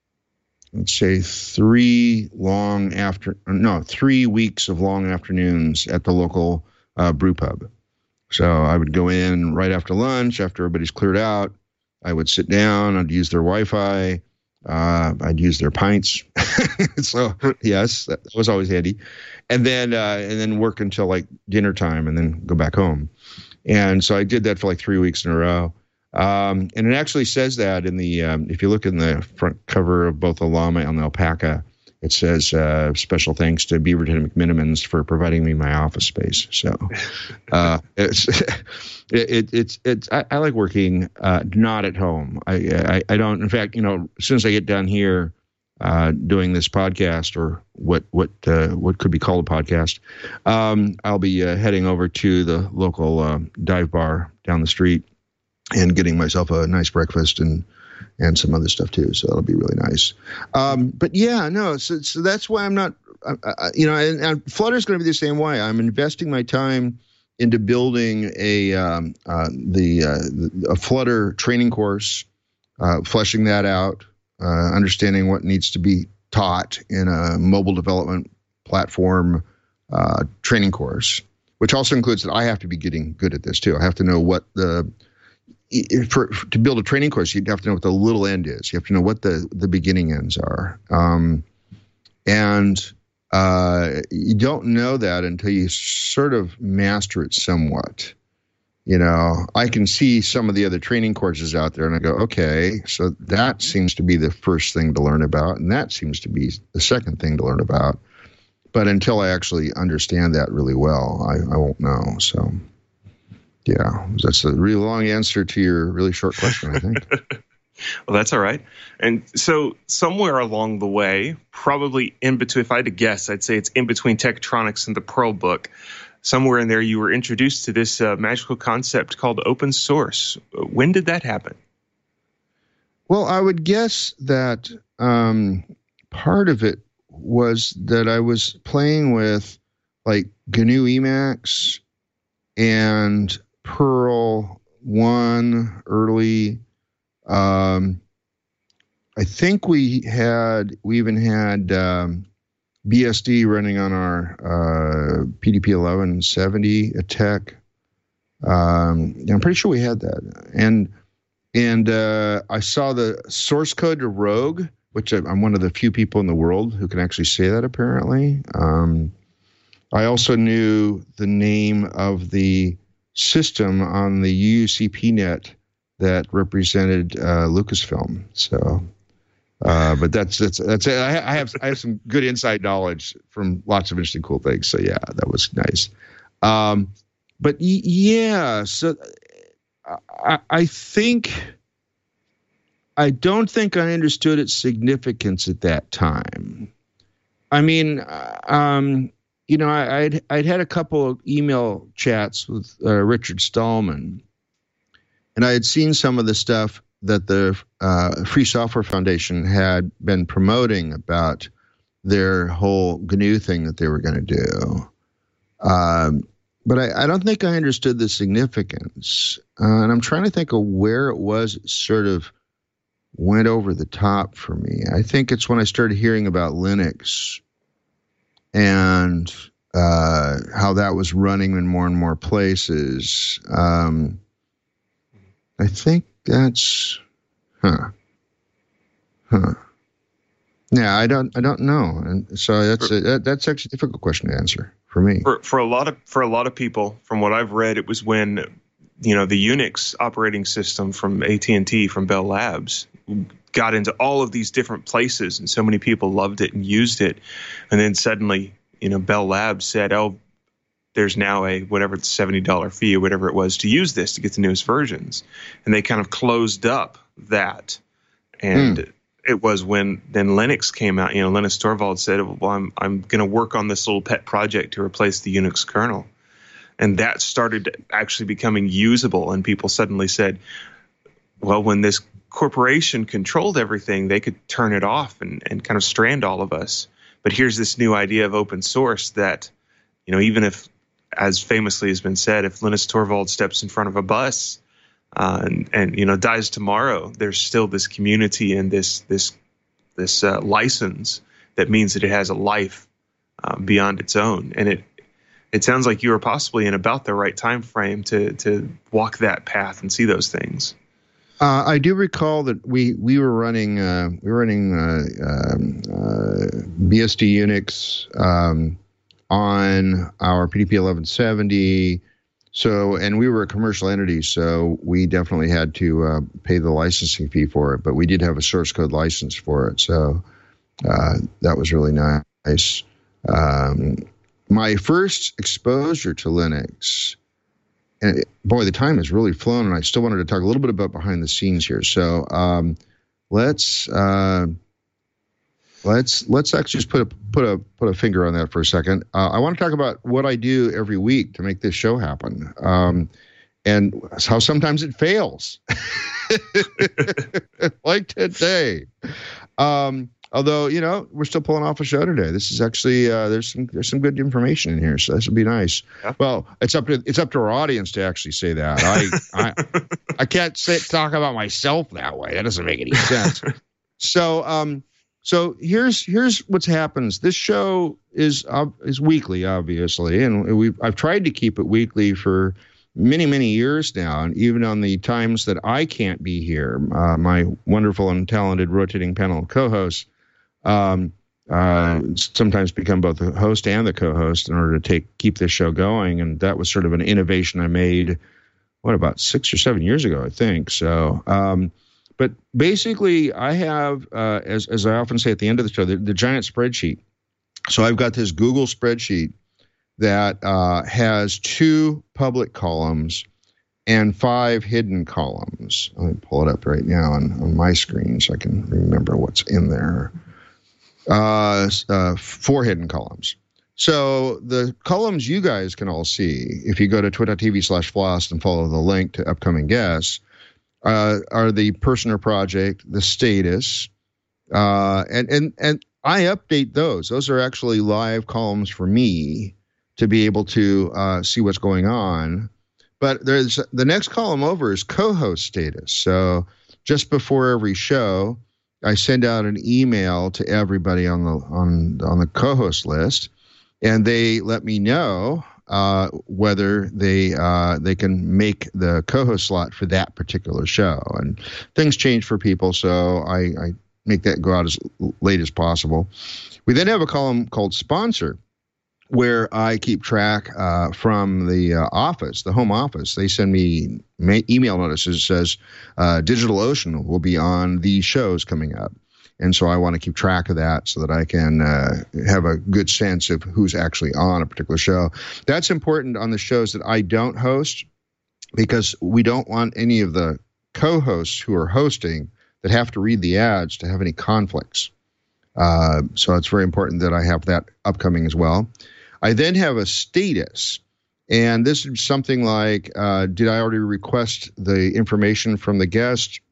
let's say, three long after, no, three weeks of long afternoons at the local uh, brew pub. So I would go in right after lunch, after everybody's cleared out. I would sit down. I'd use their Wi-Fi. Uh, I'd use their pints. So yes, that was always handy. And then uh, and then work until like dinner time, and then go back home. And so I did that for like three weeks in a row. Um, and it actually says that in the um, if you look in the front cover of both the Llama and the Alpaca, it says uh, special thanks to Beaverton and McMinimans for providing me my office space. So uh, it's it, it, it's it's I, I like working uh, not at home. I, I I don't. In fact, you know, as soon as I get done here uh, doing this podcast, or what what uh, what could be called a podcast, um, I'll be uh, heading over to the local uh, dive bar down the street and getting myself a nice breakfast and. and some other stuff too. So that'll be really nice. Um, but yeah, no, so, so that's why I'm not, I, I, you know, and, and Flutter's going to be the same way. I'm investing my time into building a, um, uh, the, uh, the, a Flutter training course, uh, fleshing that out, uh, understanding what needs to be taught in a mobile development platform, uh, training course, which also includes that I have to be getting good at this too. I have to know what the, For, for, to build a training course, you'd have to know what the little end is. You have to know what the, the beginning ends are. Um, and uh, you don't know that until you sort of master it somewhat. You know, I can see some of the other training courses out there and I go, okay, so that seems to be the first thing to learn about. And that seems to be the second thing to learn about. But until I actually understand that really well, I, I won't know. So. Yeah, that's a really long answer to your really short question, I think. Well, that's all right. And so somewhere along the way, probably in between, if I had to guess, I'd say it's in between Tektronix and the Perl book. Somewhere in there, you were introduced to this uh, magical concept called open source. When did that happen? Well, I would guess that um, part of it was that I was playing with like G N U Emacs and Perl one early. Um, I think we had, we even had um, B S D running on our uh, P D P eleven seventy at Tech. Um, yeah, I'm pretty sure we had that. And and uh, I saw the source code to Rogue, which I'm one of the few people in the world who can actually say that apparently. Um, I also knew the name of the system on the U U C P net that represented uh, Lucasfilm. So, uh, but that's that's that's it. I, I have I have some good inside knowledge from lots of interesting, cool things. So yeah, that was nice. Um, but y- yeah, so I, I think I don't think I understood its significance at that time. I mean, um, you know, I, I'd I'd had a couple of email chats with uh, Richard Stallman, and I had seen some of the stuff that the uh, Free Software Foundation had been promoting about their whole G N U thing that they were going to do. Um, but I, I don't think I understood the significance. Uh, and I'm trying to think of where it was it sort of went over the top for me. I think it's when I started hearing about Linux and uh, how that was running in more and more places. Um, I think that's, huh, huh. Yeah, I don't, I don't know, and so that's a, that, that's actually a difficult question to answer for me. For for a lot of for a lot of people, from what I've read, it was when, you know, the Unix operating system from A T and T, from Bell Labs, got into all of these different places, and so many people loved it and used it, and then suddenly, you know, Bell Labs said, "Oh, there's now a whatever the seventy dollars fee or whatever it was to use this to get the newest versions," and they kind of closed up that, and. Mm. It was when then Linux came out. You know, Linus Torvald said, "Well, I'm I'm going to work on this little pet project to replace the Unix kernel," and that started actually becoming usable. And people suddenly said, "Well, when this corporation controlled everything, they could turn it off and and kind of strand all of us. But here's this new idea of open source that, you know, even if as famously has been said, if Linus Torvald steps in front of a bus uh, and, and you know dies tomorrow, there's still this community and this this this uh, license that means that it has a life uh, beyond its own. And it it sounds like you were possibly in about the right time frame to to walk that path and see those things. Uh, I do recall that we we were running uh, we were running uh, um, uh, B S D Unix um, on our P D P eleven seventy. So, and we were a commercial entity, so we definitely had to uh, pay the licensing fee for it. But we did have a source code license for it, so uh, that was really nice. Um, my first exposure to Linux. And it, boy, the time has really flown, and I still wanted to talk a little bit about behind the scenes here. So um, let's uh, let's let's actually just put a put a put a finger on that for a second. Uh, I want to talk about what I do every week to make this show happen, um, and how sometimes it fails, like today. Um, Although, you know, we're still pulling off a show today. This is actually uh, there's some there's some good information in here, so this would be nice. Yeah. Well, it's up to it's up to our audience to actually say that. I I, I can't say talk about myself that way. That doesn't make any sense. so um so here's here's what's happens. This show is uh, is weekly, obviously, and we I've tried to keep it weekly for many many years now, and even on the times that I can't be here, uh, my wonderful and talented rotating panel co-hosts. Um, uh, sometimes become both the host and the co-host in order to take keep this show going, and that was sort of an innovation I made, what, about six or seven years ago, I think. So, um, but basically, I have, uh, as as I often say at the end of the show, the, the giant spreadsheet. So I've got this Google spreadsheet that uh, has two public columns and five hidden columns. Let me pull it up right now on, on my screen so I can remember what's in there. Uh, uh, four hidden columns. So the columns you guys can all see, if you go to twit.tv slash floss and follow the link to upcoming guests, uh, are the person or project, the status, uh, and, and, and I update those. Those are actually live columns for me to be able to uh, see what's going on. But there's the next column over is co-host status. So just before every show, I send out an email to everybody on the on on the co-host list, and they let me know uh, whether they uh, they can make the co-host slot for that particular show. And things change for people, so I, I make that go out as late as possible. We then have a column called sponsor, where I keep track uh, from the uh, office, the home office. They send me ma- email notices that says uh, DigitalOcean will be on these shows coming up. And so I want to keep track of that so that I can uh, have a good sense of who's actually on a particular show. That's important on the shows that I don't host, because we don't want any of the co-hosts who are hosting that have to read the ads to have any conflicts. Uh, so it's very important that I have that upcoming as well. I then have a status, and this is something like, uh, did I already request the information from the guest?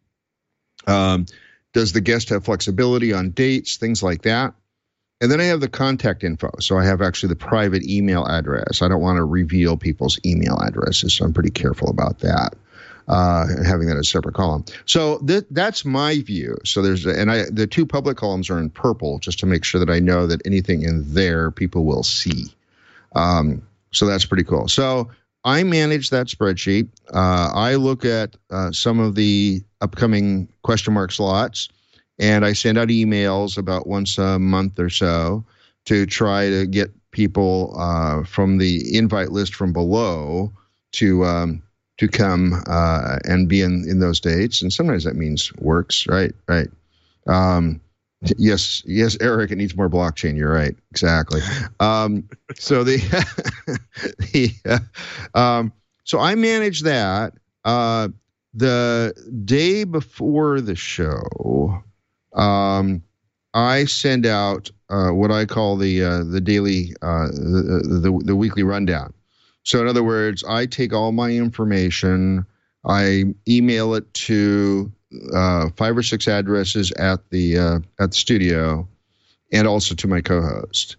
Um, does the guest have flexibility on dates, things like that? And then I have the contact info. So I have actually the private email address. I don't want to reveal people's email addresses, so I'm pretty careful about that. Uh, having that as a separate column. So th- that's my view. So there's, a, and I, the two public columns are in purple just to make sure that I know that anything in there people will see. Um, so that's pretty cool. So I manage that spreadsheet. Uh, I look at uh, some of the upcoming question mark slots, and I send out emails about once a month or so to try to get people uh, from the invite list from below to, um, to come uh, and be in, in those dates. And sometimes that means works, right? Right. Um, yes, yes, Eric, it needs more blockchain. You're right. Exactly. Um, so the, the uh, um, so I manage that. Uh, the day before the show, um, I send out uh, what I call the uh, the daily uh, the, the the weekly rundown. So in other words, I take all my information, I email it to uh, five or six addresses at the uh, at the studio, and also to my co-host.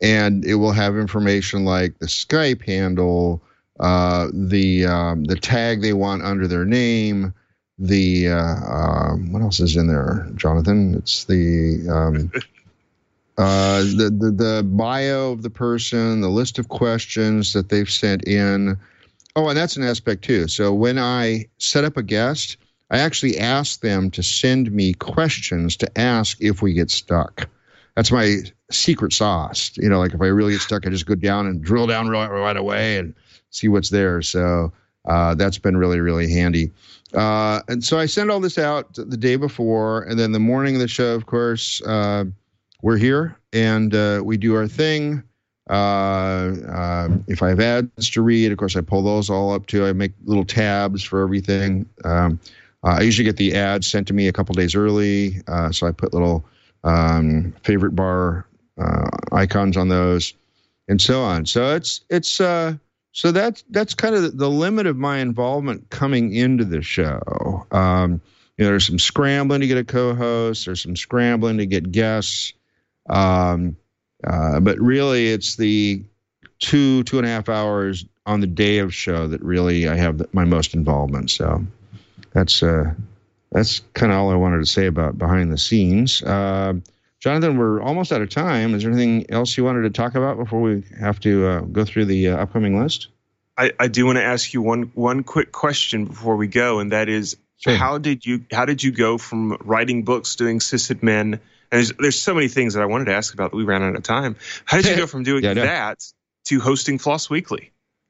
and it will have information like the Skype handle, uh, the um, the tag they want under their name, the uh, um, what else is in there, Jonathan? It's the um, uh, the, the the bio of the person, the list of questions that they've sent in. Oh, and that's an aspect too. So when I set up a guest, I actually ask them to send me questions to ask if we get stuck. That's my secret sauce. You know, like if I really get stuck, I just go down and drill down right, right away and see what's there. So uh, that's been really, really handy. Uh, and so I send all this out the day before, and then the morning of the show, of course, uh, we're here and uh, we do our thing. Uh, uh, if I have ads to read, of course, I pull those all up too. I make little tabs for everything. Um, uh, I usually get the ads sent to me a couple days early, uh, so I put little um, favorite bar uh, icons on those, and so on. So it's it's uh, so that's that's kind of the limit of my involvement coming into the show. Um, you know, there's some scrambling to get a co-host. There's some scrambling to get guests. Um, Uh, but really, it's the two, two and a half hours on the day of show that really I have the, my most involvement. So that's uh, that's kind of all I wanted to say about behind the scenes. Uh, Jonathan, we're almost out of time. Is there anything else you wanted to talk about before we have to uh, go through the uh, upcoming list? I, I do want to ask you one one quick question before we go, and that is, sure. how did you how did you go from writing books, doing Sysadmin, and there's, there's so many things that I wanted to ask about, but we ran out of time. How did you go from doing yeah, that to hosting Floss Weekly?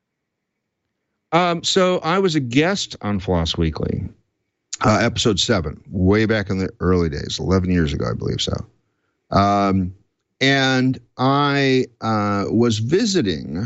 Um, so I was a guest on Floss Weekly, uh, episode seven, way back in the early days, eleven years ago, I believe so. Um, and I uh, was visiting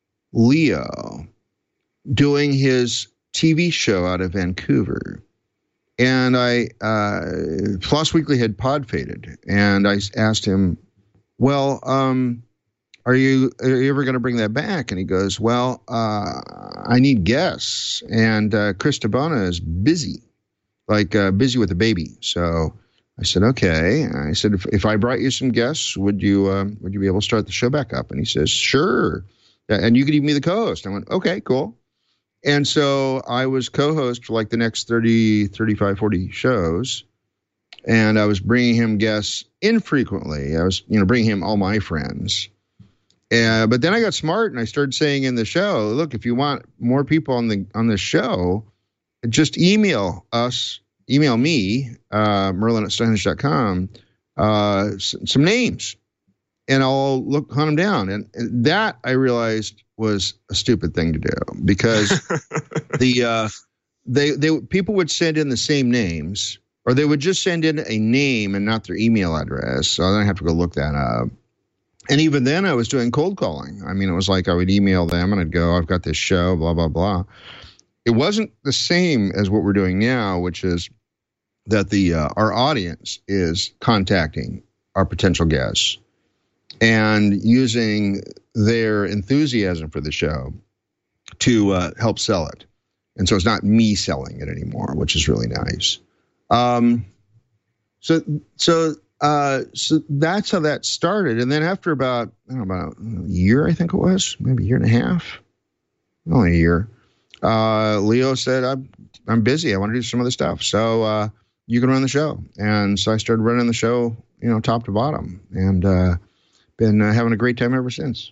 Leo doing his T V show out of Vancouver. And I, uh, Floss Weekly had pod faded, and I asked him, well, um, are you, are you ever going to bring that back? And he goes, well, uh, I need guests, and uh, Chris Tabona is busy, like uh, busy with the baby. So I said, okay. And I said, if, if I brought you some guests, would you, um, would you be able to start the show back up? And he says, sure. And you could even be the co-host. I went, okay, cool. And so I was co-host for like the next thirty, thirty-five, forty shows. And I was bringing him guests infrequently. I was, you know, bringing him all my friends. Uh, but then I got smart and I started saying in the show, look, if you want more people on the on the show, just email us, email me, uh, Merlin at steinhenge dot com, uh, some names. And I'll look, hunt them down. And, and that I realized was a stupid thing to do, because the uh, they they people would send in the same names, or they would just send in a name and not their email address. So then I have to go look that up. And even then, I was doing cold calling. I mean, it was like I would email them and I'd go, I've got this show, blah, blah, blah. It wasn't the same as what we're doing now, which is that the uh, our audience is contacting our potential guests and using their enthusiasm for the show to uh, help sell it. And so it's not me selling it anymore, which is really nice. Um, so, so, uh, so that's how that started. And then after about, I don't know, about a year, I think it was, maybe a year and a half, only a year, uh, Leo said, I'm, I'm busy. I want to do some other stuff. So, uh, you can run the show. And so I started running the show, you know, top to bottom, and, uh, been uh, having a great time ever since.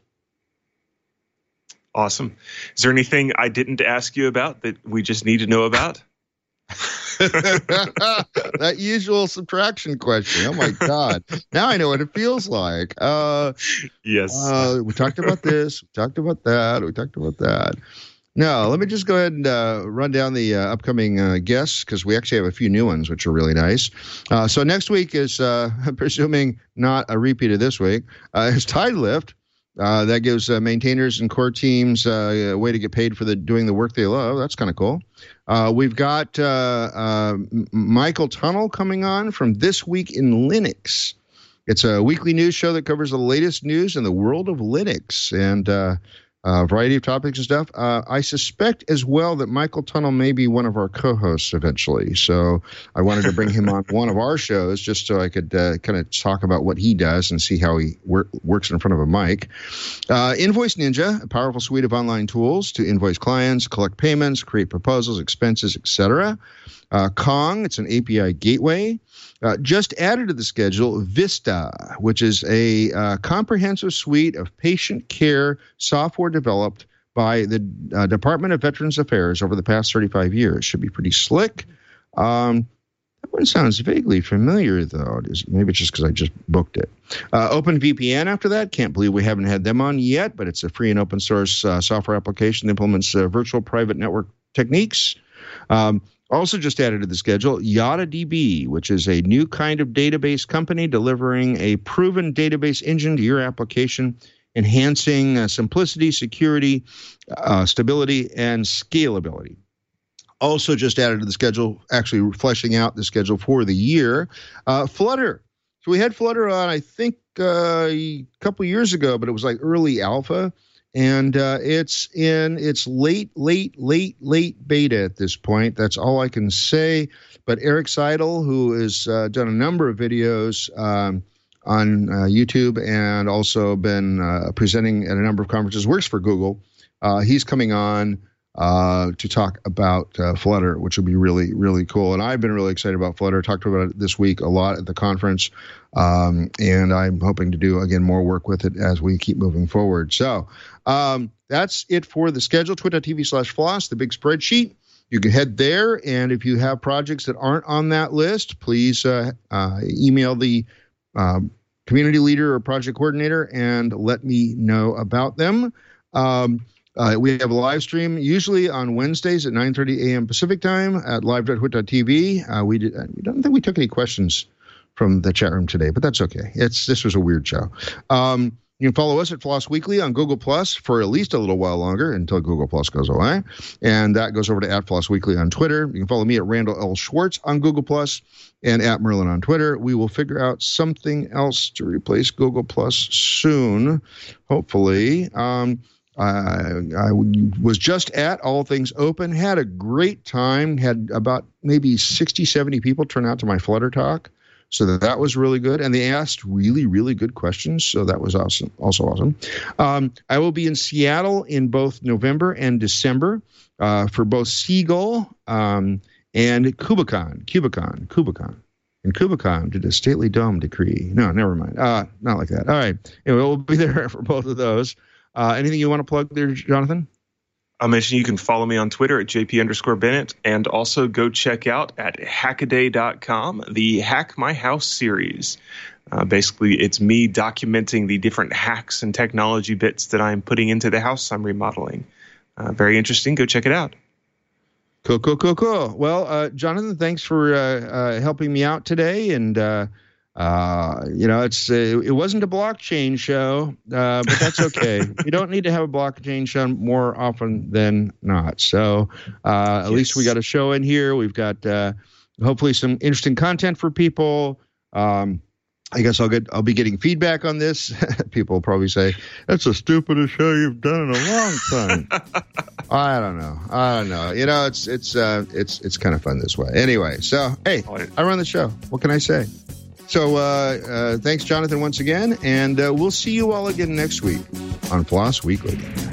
Awesome. Is there anything I didn't ask you about that we just need to know about? That usual subtraction question. Oh my God. Now I know what it feels like. Uh, yes. Uh, we talked about this. We talked about that. We talked about that. No, let me just go ahead and uh, run down the uh, upcoming uh, guests, because we actually have a few new ones, which are really nice. Uh, so next week is, uh, presuming not a repeat of this week, uh, is Tidelift. Uh, that gives uh, maintainers and core teams uh, a way to get paid for the doing the work they love. That's kind of cool. Uh, we've got uh, uh, Michael Tunnell coming on from This Week in Linux. It's a weekly news show that covers the latest news in the world of Linux. And uh, a variety of topics and stuff. Uh, I suspect as well that Michael Tunnell may be one of our co-hosts eventually. So I wanted to bring him on one of our shows just so I could uh, kind of talk about what he does and see how he wor- works in front of a mic. Uh, Invoice Ninja, a powerful suite of online tools to invoice clients, collect payments, create proposals, expenses, et cetera. Uh, Kong, it's an A P I gateway. Uh, just added to the schedule, Vista, which is a uh, comprehensive suite of patient care software developed by the uh, Department of Veterans Affairs over the past thirty-five years. Should be pretty slick. Um, that one sounds vaguely familiar, though. Maybe it's just because I just booked it. Uh, OpenVPN after that. Can't believe we haven't had them on yet, but it's a free and open source uh, software application that implements uh, virtual private network techniques. Um, Also just added to the schedule, YadaDB, which is a new kind of database company delivering a proven database engine to your application, enhancing uh, simplicity, security, uh, stability, and scalability. Also just added to the schedule, actually fleshing out the schedule for the year, uh, Flutter. So we had Flutter on, I think, uh, a couple years ago, but it was like early alpha. And uh, it's in its late, late, late, late beta at this point. That's all I can say. But Eric Seidel, who has uh, done a number of videos um, on uh, YouTube and also been uh, presenting at a number of conferences, works for Google. Uh, he's coming on uh, to talk about uh, Flutter, which will be really, really cool. And I've been really excited about Flutter. Talked about it this week a lot at the conference. Um, and I'm hoping to do, again, more work with it as we keep moving forward. So um, that's it for the schedule. Twit.tv slash floss, the big spreadsheet. You can head there. And if you have projects that aren't on that list, please uh, uh, email the uh, community leader or project coordinator and let me know about them. Um, Uh, we have a live stream usually on Wednesdays at nine thirty a.m. Pacific time at live dot twit dot t v. Uh, we, did, I don't think we took any questions from the chat room today, but that's okay. It's This was a weird show. Um, you can follow us at Floss Weekly on Google Plus for at least a little while longer until Google Plus goes away. And that goes over to at Floss Weekly on Twitter. You can follow me at Randall L. Schwartz on Google Plus and at Merlin on Twitter. We will figure out something else to replace Google Plus soon, hopefully. Um, Uh, I was just at All Things Open, had a great time, had about maybe sixty, seventy people turn out to my Flutter talk. So that, that was really good. And they asked really, really good questions. So that was awesome. Also awesome. Um, I will be in Seattle in both November and December uh, for both Seagull um, and Kubicon, Kubicon, Kubicon. And Kubicon did a stately dome decree. No, never mind. Uh, not like that. All right. Anyway, we'll be there for both of those. Uh, anything you want to plug there, Jonathan? I'll mention you can follow me on Twitter at jp underscore Bennett, and also go check out at hackaday dot com the Hack My House series. Uh, basically, it's me documenting the different hacks and technology bits that I'm putting into the house I'm remodeling. Uh, very interesting. Go check it out. Cool, cool, cool, cool. Well, uh, Jonathan, thanks for uh, uh, helping me out today. And, uh, uh, you know, it's uh, it wasn't a blockchain show, uh, but that's okay. We don't need to have a blockchain show more often than not. So uh, at yes. least we got a show in here. We've got uh, hopefully some interesting content for people. Um, I guess I'll get I'll be getting feedback on this. People will probably say, that's the stupidest show you've done in a long time. I don't know. I don't know. You know, it's it's uh, it's it's kind of fun this way. Anyway, so hey, I run the show. What can I say? So uh, uh, thanks, Jonathan, once again, and uh, we'll see you all again next week on Floss Weekly.